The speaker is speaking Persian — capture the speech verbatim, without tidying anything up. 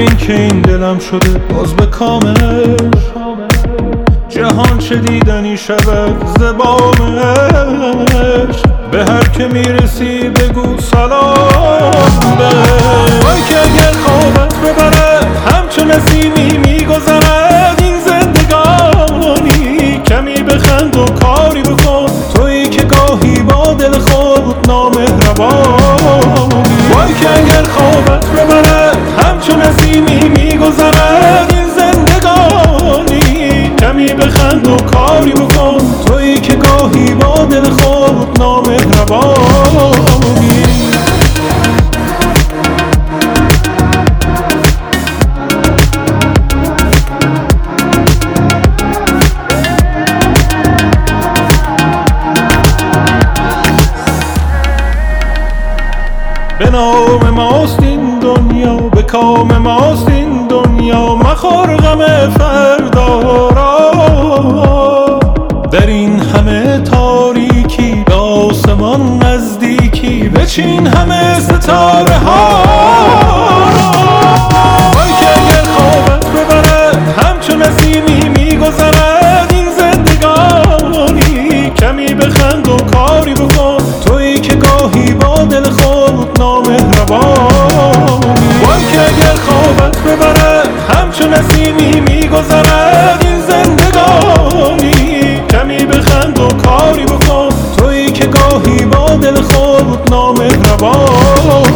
ببین که این دلم شده باز به کامش، جهان چه دیدنی شود زبامش. به هر که میرسی بگو سلام بهش. وای که اگر خوابت ببرد همچون نسیمی میگذرد این زندگانی، کمی بخند و کاری بکن تویی که گاهی با دل خود نامهربانی. وای که اگر خوابت ببرد همچون نسیمی میگذرد این زندگانی، کمی بخند و کاری بکن تویی که گاهی با دل خود نامهربانی. به نام ماست این دنیا، به کام ماست این دنیا، مخور غم فردا را. در این همه تاریکی به آسمان نزدیکی، بچین همه ستاره ها را. وای که اگر خوابت ببرد همچون نسیمی میگذرد این زندگانی، کمی بخند و کاری بکن تویی که گاهی با دل خود نامهربانی. وای که اگر خوابت ببرد همچون نسیمی میگذرد این زندگانی، کمی بخند و کاری بکن تویی که گاهی با دل خود نامهربانی.